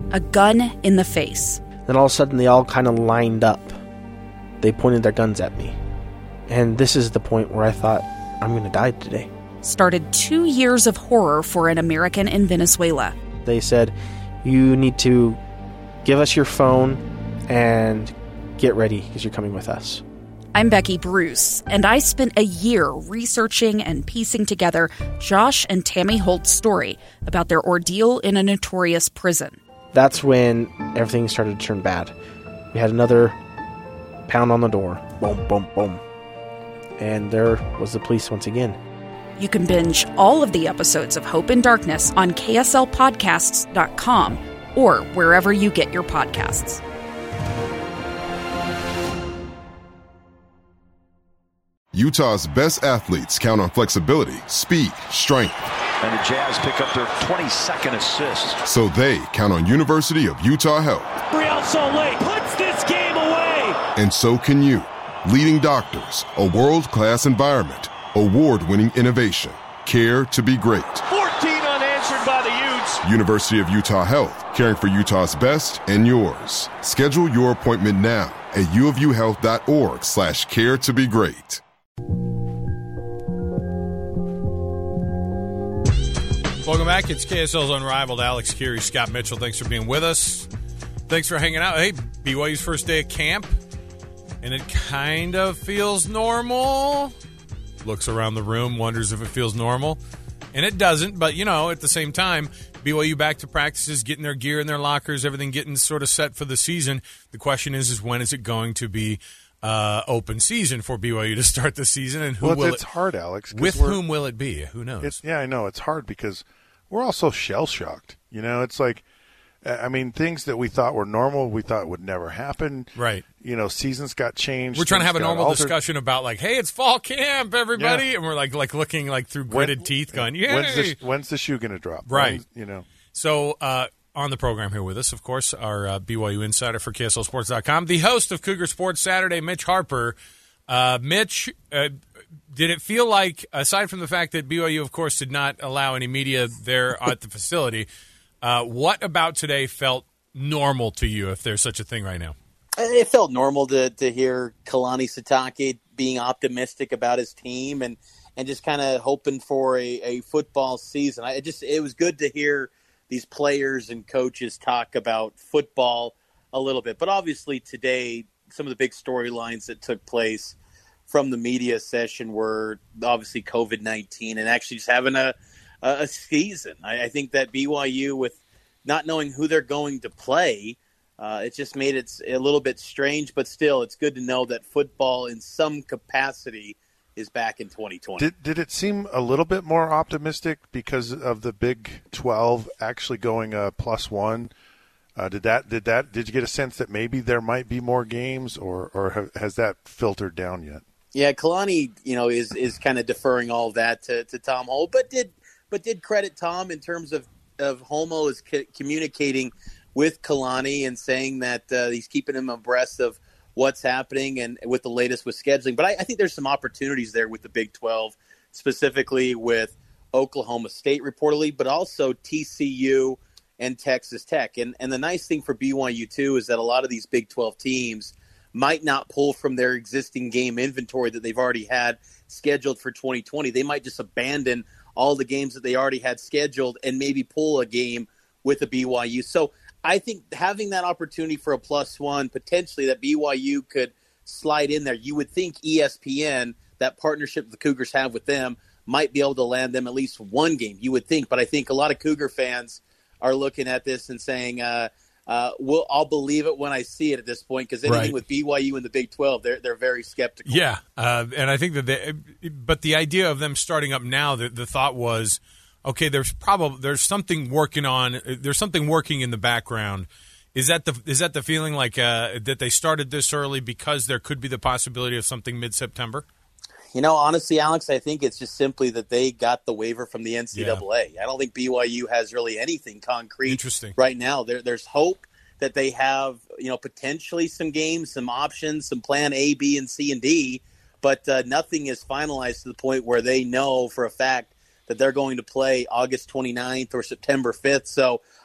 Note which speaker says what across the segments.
Speaker 1: a gun in the face.
Speaker 2: Then all of a sudden, they all kind of lined up. They pointed their guns at me. And this is the point where I thought, I'm going to die today.
Speaker 1: Started 2 years of horror for an American in Venezuela.
Speaker 2: They said, you need to give us your phone and get ready because you're coming with us.
Speaker 1: I'm Becky Bruce, and I spent a year researching and piecing together Josh and Tammy Holt's story about their ordeal in a notorious prison.
Speaker 2: That's when everything started to turn bad. We had another pound on the door. Boom, boom, boom. And there was the police once again.
Speaker 1: You can binge all of the episodes of Hope in Darkness on KSLpodcasts.com or wherever you get your podcasts.
Speaker 3: Utah's best athletes count on flexibility, speed, strength.
Speaker 4: And the Jazz pick up their 22nd assist.
Speaker 3: So they count on University of Utah Health.
Speaker 4: Real Soleil puts this game away.
Speaker 3: And so can you. Leading doctors, a world-class environment, award-winning innovation, care to be great.
Speaker 4: 14 unanswered by the Utes.
Speaker 3: University of Utah Health, caring for Utah's best and yours. Schedule your appointment now at uofuhealth.org/care to be great.
Speaker 5: Welcome back. It's KSL's Unrivaled. Alex Keary, Scott Mitchell. Thanks for being with us. Thanks for hanging out. Hey, BYU's first day of camp, and it kind of feels normal. Looks around the room, wonders if it feels normal, and it doesn't. But, at the same time, BYU back to practices, getting their gear in their lockers, everything getting sort of set for the season. The question is when is it going to be open season for BYU to start the season, and
Speaker 6: it's hard, Alex.
Speaker 5: With whom will it be? Who knows?
Speaker 6: I know it's hard because we're also shell shocked. It's like, things that we thought were normal, we thought would never happen.
Speaker 5: Right.
Speaker 6: Seasons got changed.
Speaker 5: We're trying to have a normal discussion about hey, it's fall camp, everybody, yeah. And we're like looking through gritted teeth, going, yay.
Speaker 6: When's the shoe going to drop?
Speaker 5: Right. So. On the program here with us, of course, our BYU insider for KSLSports.com, the host of Cougar Sports Saturday, Mitch Harper. Mitch, did it feel like, aside from the fact that BYU, of course, did not allow any media there at the facility, what about today felt normal to you, if there's such a thing right now?
Speaker 7: It felt normal to hear Kalani Sitake being optimistic about his team and just kind of hoping for a football season. It was good to hear these players and coaches talk about football a little bit. But obviously today, some of the big storylines that took place from the media session were obviously COVID-19 and actually just having a season. I think that BYU, with not knowing who they're going to play, it just made it a little bit strange. But still, it's good to know that football in some capacity is back in 2020.
Speaker 6: Did it seem a little bit more optimistic because of the Big 12 actually going +1? Did you get a sense that maybe there might be more games, or has that filtered down yet?
Speaker 7: Yeah, Kalani, is kind of deferring all of that to Tom Holmoe, but did credit Tom in terms of Holmoe is communicating with Kalani and saying that he's keeping him abreast of what's happening and with the latest with scheduling. But I think there's some opportunities there with the Big 12, specifically with Oklahoma State reportedly, but also TCU and Texas Tech. And the nice thing for BYU, too, is that a lot of these Big 12 teams might not pull from their existing game inventory that they've already had scheduled for 2020. They might just abandon all the games that they already had scheduled and maybe pull a game with a BYU. So I think having that opportunity for a +1, potentially that BYU could slide in there. You would think ESPN, that partnership the Cougars have with them, might be able to land them at least one game. You would think, but I think a lot of Cougar fans are looking at this and saying, I'll believe it when I see it at this point, because anything with BYU in the Big 12, they're very skeptical.
Speaker 5: Yeah, and I think that but the idea of them starting up now, the thought was, okay, there's something working on. There's something working in the background. Is that the feeling like that they started this early because there could be the possibility of something mid-September?
Speaker 7: Honestly, Alex, I think it's just simply that they got the waiver from the NCAA. Yeah. I don't think BYU has really anything concrete right now. There's hope that they have, potentially some games, some options, some plan A, B, and C, and D, but nothing is finalized to the point where they know for a fact that they're going to play August 29th or September 5th. So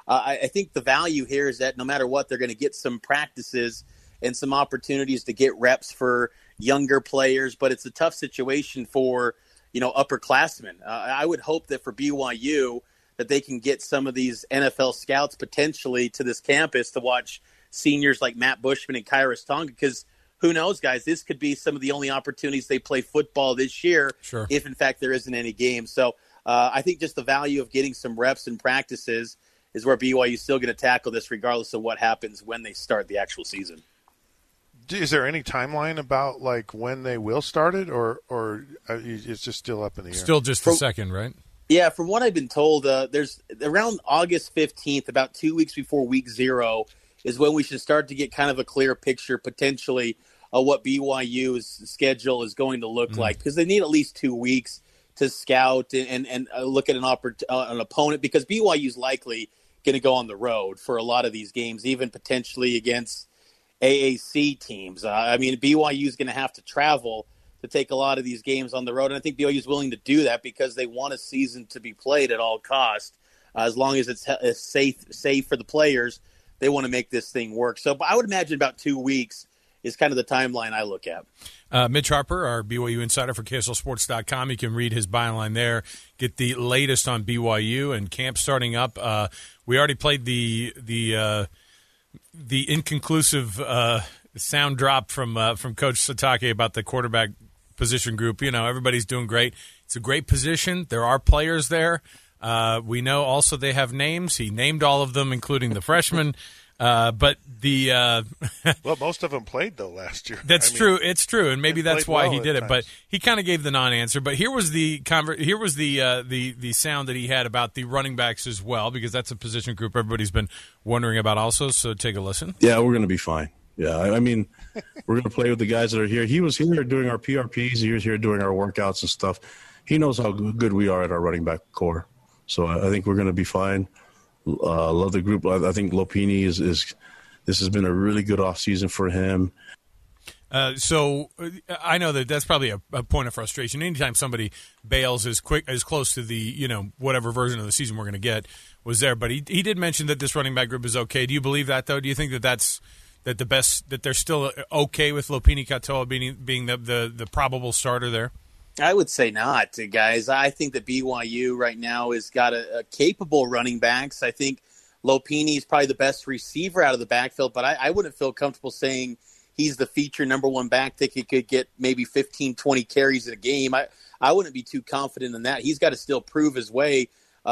Speaker 7: I think the value here is that no matter what, they're going to get some practices and some opportunities to get reps for younger players. But it's a tough situation for, upperclassmen. I would hope that for BYU that they can get some of these NFL scouts potentially to this campus to watch seniors like Matt Bushman and Kairos Tonga, because who knows, guys, this could be some of the only opportunities they play football this year,
Speaker 5: sure,
Speaker 7: if in fact there isn't any game. So I think just the value of getting some reps and practices is where BYU is still going to tackle this regardless of what happens when they start the actual season.
Speaker 6: Is there any timeline about like when they will start it, or it's just still up in the air?
Speaker 5: Still just the second, right?
Speaker 7: Yeah, from what I've been told, there's around August 15th, about 2 weeks before week 0, is when we should start to get kind of a clear picture potentially of what BYU's schedule is going to look like, because they need at least 2 weeks to scout and look at an opponent, because BYU's likely going to go on the road for a lot of these games, even potentially against AAC teams. BYU is going to have to travel to take a lot of these games on the road, and I think BYU is willing to do that because they want a season to be played at all costs. As long as it's safe for the players, they want to make this thing work. So I would imagine about 2 weeks is kind of the timeline I look at.
Speaker 5: Mitch Harper, our BYU insider for KSLSports.com. You can read his byline there. Get the latest on BYU and camp starting up. We already played the inconclusive sound drop from Coach Satake about the quarterback position group. Everybody's doing great. It's a great position. There are players there. We know also they have names. He named all of them, including the freshmen. But the
Speaker 6: well, most of them played though last year.
Speaker 5: That's true. It's true, and maybe that's why he did it.
Speaker 6: Times.
Speaker 5: But he kind of gave the non-answer. But here was the sound that he had about the running backs as well, because that's a position group everybody's been wondering about also. So take a listen.
Speaker 8: Yeah, we're going to be fine. Yeah, we're going to play with the guys that are here. He was here doing our PRPs. He was here doing our workouts and stuff. He knows how good we are at our running back core. So I think we're going to be fine. Love the group. I think Lopini is this has been a really good off season for him.
Speaker 5: So I know that's probably a point of frustration. Anytime somebody bails as close to the whatever version of the season we're going to get was there, but he did mention that this running back group is okay. Do you believe that though? Do you think that the best, that they're still okay with Lopini Katoa being the probable starter there?
Speaker 7: I would say not, guys. I think that BYU right now has got a capable running backs. I think Lopini is probably the best receiver out of the backfield, but I wouldn't feel comfortable saying he's the feature number one back that he could get maybe 15, 20 carries in a game. I wouldn't be too confident in that. He's got to still prove his way,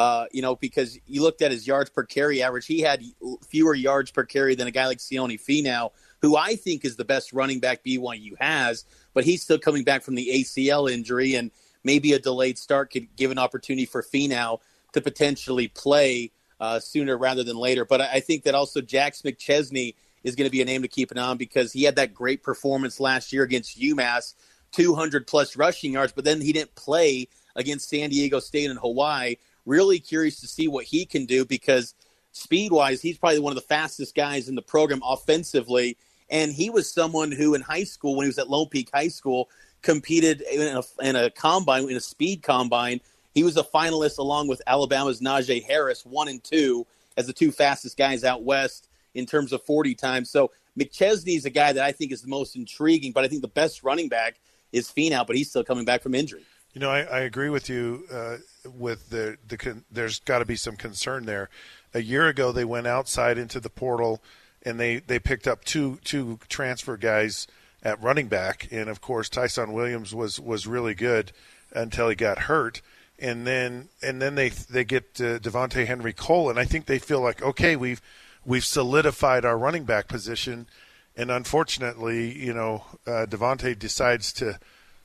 Speaker 7: because you looked at his yards per carry average. He had fewer yards per carry than a guy like Sione Finau, who I think is the best running back BYU has, but he's still coming back from the ACL injury, and maybe a delayed start could give an opportunity for Finau to potentially play sooner rather than later. But I think that also Jax McChesney is going to be a name to keep an eye on, because he had that great performance last year against UMass, 200-plus rushing yards, but then he didn't play against San Diego State and Hawaii. Really curious to see what he can do, because speed-wise, he's probably one of the fastest guys in the program offensively. And he was someone who in high school, when he was at Lone Peak High School, competed in a combine, in a speed combine. He was a finalist along with Alabama's Najee Harris, 1 and 2, as the two fastest guys out west in terms of 40 times. So McChesney is a guy that I think is the most intriguing, but I think the best running back is Finau, but he's still coming back from injury.
Speaker 6: I agree with you with there's got to be some concern there. A year ago, they went outside into the portal, and they picked up two transfer guys at running back. And, of course, Tyson Williams was really good until he got hurt. And then they get Devontae Henry Cole, and I think they feel like, okay, we've solidified our running back position. And unfortunately, Devontae decides to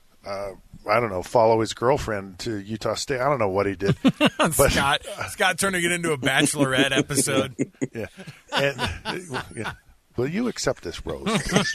Speaker 6: follow his girlfriend to Utah State. I don't know what he did.
Speaker 5: But Scott turning it into a Bachelorette episode.
Speaker 6: Yeah. Yeah. Will you accept this, Rose?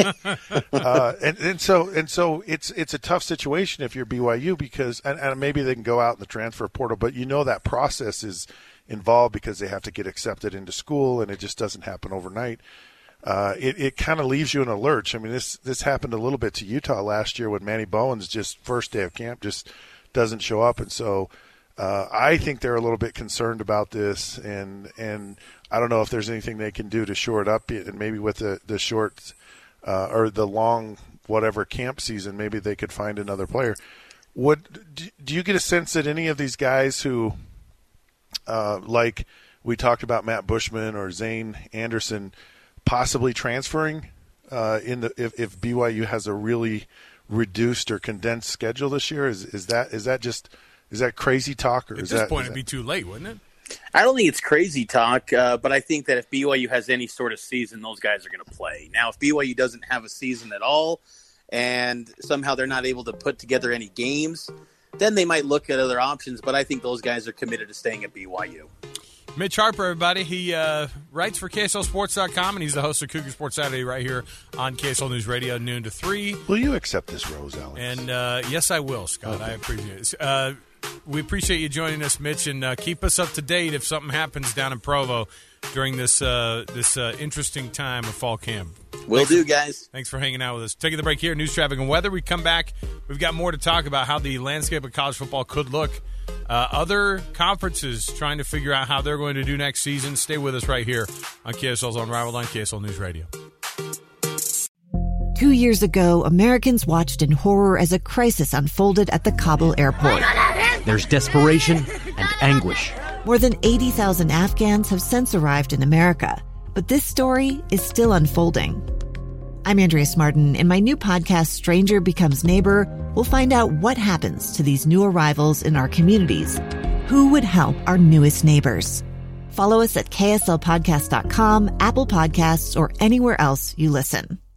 Speaker 6: and so it's a tough situation if you're BYU, because and maybe they can go out in the transfer portal, but that process is involved because they have to get accepted into school, and it just doesn't happen overnight. It kind of leaves you in a lurch. I mean, this happened a little bit to Utah last year when Manny Bowens just first day of camp just doesn't show up, and so I think they're a little bit concerned about this, and I don't know if there's anything they can do to shore it up, and maybe with the short or the long whatever camp season, maybe they could find another player. Do you get a sense that any of these guys who, like we talked about Matt Bushman or Zane Anderson, possibly transferring if BYU has a really reduced or condensed schedule this year? Is that crazy talk? Or
Speaker 5: at this point, it'd be too late, wouldn't it?
Speaker 7: I don't think it's crazy talk, but I think that if BYU has any sort of season, those guys are going to play. Now, if BYU doesn't have a season at all and somehow they're not able to put together any games, then they might look at other options, but I think those guys are committed to staying at BYU.
Speaker 5: Mitch Harper, everybody. He writes for KSLSports.com, and he's the host of Cougar Sports Saturday right here on KSL News Radio, noon to 3.
Speaker 6: Will you accept this rose, Alex?
Speaker 5: And yes, I will, Scott. Okay. I appreciate it. We appreciate you joining us, Mitch, and keep us up to date if something happens down in Provo during this interesting time of fall camp.
Speaker 7: Will do, guys.
Speaker 5: Thanks for hanging out with us. Taking the break here, news, traffic, and weather. We come back. We've got more to talk about how the landscape of college football could look. Other conferences trying to figure out how they're going to do next season. Stay with us right here on KSL's Unrivaled on KSL News Radio.
Speaker 9: 2 years ago, Americans watched in horror as a crisis unfolded at the Kabul airport.
Speaker 10: There's desperation and anguish.
Speaker 9: More than 80,000 Afghans have since arrived in America, but this story is still unfolding. I'm Andrea Smartin. In my new podcast, Stranger Becomes Neighbor, we'll find out what happens to these new arrivals in our communities. Who would help our newest neighbors? Follow us at KSLpodcast.com, Apple Podcasts, or anywhere else you listen.